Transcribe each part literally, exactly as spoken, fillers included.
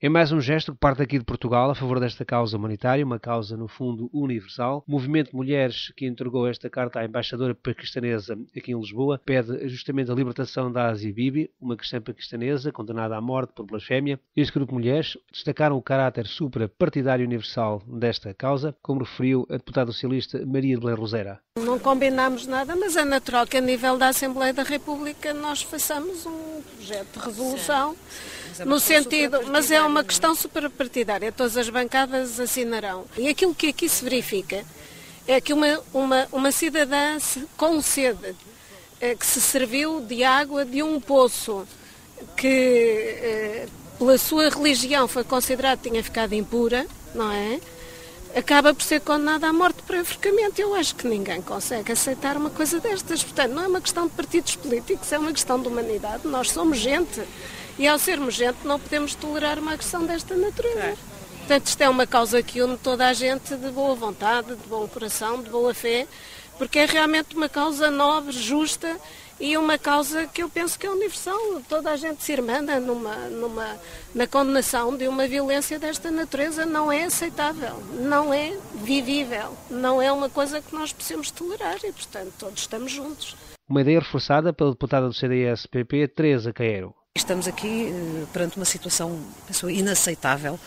É mais um gesto que parte aqui de Portugal a favor desta causa humanitária, uma causa, no fundo, universal. O Movimento de Mulheres, que entregou esta carta à embaixadora paquistanesa aqui em Lisboa, pede justamente a libertação da Asia Bibi, uma cristã paquistanesa condenada à morte por blasfémia. Este grupo de mulheres destacaram o caráter supra-partidário universal desta causa, como referiu a deputada socialista Maria de Belém Rosera. Não combinámos nada, mas é natural que a nível da Assembleia da República nós façamos um projeto de resolução. Sim. No sentido, mas é uma questão superpartidária, todas as bancadas assinarão. E aquilo que aqui se verifica é que uma, uma, uma cidadã com sede, que se serviu de água de um poço, que pela sua religião foi considerado que tinha ficado impura, não é? Acaba por ser condenada à morte por enforcamento. Eu acho que ninguém consegue aceitar uma coisa destas. Portanto, não é uma questão de partidos políticos, é uma questão de humanidade. Nós somos gente. E ao sermos gente não podemos tolerar uma agressão desta natureza. É. Portanto, isto é uma causa que une toda a gente de boa vontade, de bom coração, de boa fé, porque é realmente uma causa nobre, justa e uma causa que eu penso que é universal. Toda a gente se irmana numa, numa, na condenação de uma violência desta natureza. Não é aceitável, não é vivível, não é uma coisa que nós possamos tolerar e, portanto, todos estamos juntos. Uma ideia reforçada pela deputada do C D S P P, Teresa Caeiro. Estamos aqui uh, perante uma situação, penso, inaceitável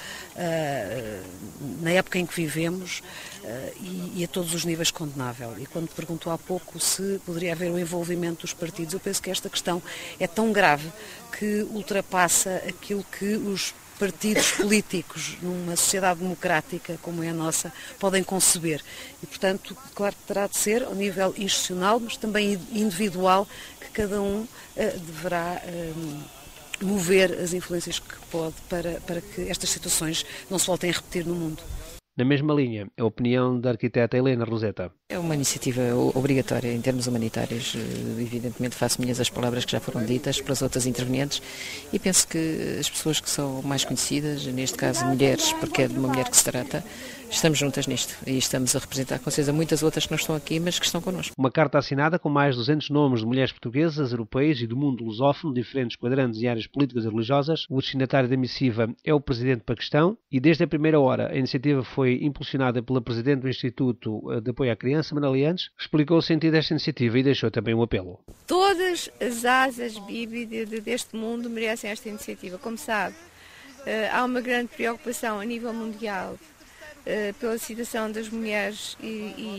uh, na época em que vivemos uh, e, e a todos os níveis condenável. E quando perguntou há pouco se poderia haver o envolvimento dos partidos, eu penso que esta questão é tão grave que ultrapassa aquilo que os partidos políticos numa sociedade democrática como é a nossa podem conceber. E, portanto, claro que terá de ser ao nível institucional, mas também individual, que cada um uh, deverá uh, mover as influências que pode para, para que estas situações não se voltem a repetir no mundo. Na mesma linha, a opinião da arquiteta Helena Roseta. É uma iniciativa obrigatória em termos humanitários. Evidentemente faço minhas as palavras que já foram ditas pelas outras intervenientes e penso que as pessoas que são mais conhecidas, neste caso mulheres, porque é de uma mulher que se trata, estamos juntas nisto e estamos a representar com certeza muitas outras que não estão aqui, mas que estão connosco. Uma carta assinada com mais de duzentos nomes de mulheres portuguesas, europeias e do mundo lusófono, diferentes quadrantes e áreas políticas e religiosas. O destinatário da missiva é o presidente do Paquistão e desde a primeira hora a iniciativa foi impulsionada pela presidente do Instituto de Apoio à Criança, Manuela Antes, explicou o sentido desta iniciativa e deixou também um apelo. Todas as asas Bibi deste mundo merecem esta iniciativa. Como sabe, há uma grande preocupação a nível mundial pela situação das mulheres e,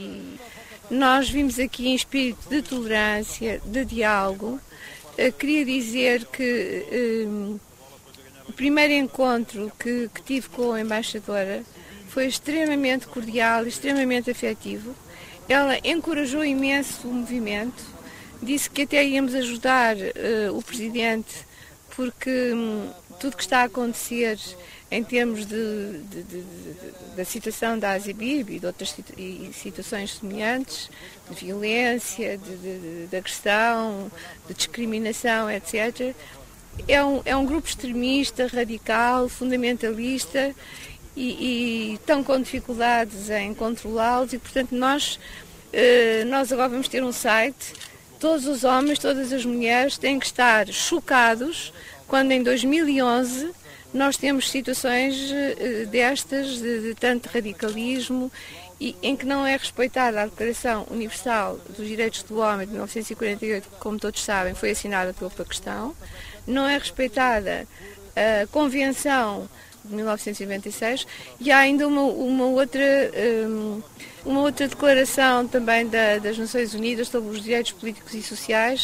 e nós vimos aqui em espírito de tolerância, de diálogo. Queria dizer que um, o primeiro encontro que, que tive com a embaixadora foi extremamente cordial, extremamente afetivo. Ela encorajou imenso o movimento, disse que até íamos ajudar uh, o presidente porque um, tudo que está a acontecer em termos de, de, de, de, da situação da Asia Bibi e de outras situ e situações semelhantes, de violência, de, de, de agressão, de discriminação, etcétera. É um, é um grupo extremista, radical, fundamentalista e, e estão com dificuldades em controlá-los e, portanto, nós, eh, nós agora vamos ter um site. Todos os homens, todas as mulheres têm que estar chocados quando em dois mil e onze nós temos situações uh, destas, de, de tanto radicalismo, e, em que não é respeitada a Declaração Universal dos Direitos do Homem de mil novecentos e quarenta e oito, que, como todos sabem, foi assinada pelo Paquistão, não é respeitada a Convenção de mil novecentos e noventa e seis, e há ainda uma, uma, outra, um, uma outra declaração também da, das Nações Unidas sobre os direitos políticos e sociais,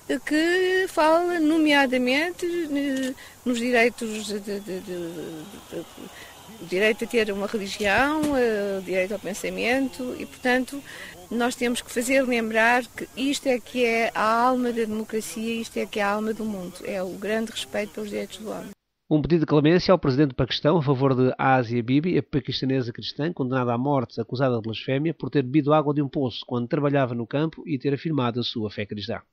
que fala nomeadamente nos direitos de, de, de, de, de, o direito a ter uma religião, o direito ao pensamento e, portanto, nós temos que fazer lembrar que isto é que é a alma da democracia, isto é que é a alma do mundo, é o grande respeito pelos direitos do homem. Um pedido de clemência ao presidente do Paquistão a favor de Asia Bibi, a paquistanesa cristã condenada à morte acusada de blasfémia por ter bebido água de um poço quando trabalhava no campo e ter afirmado a sua fé cristã.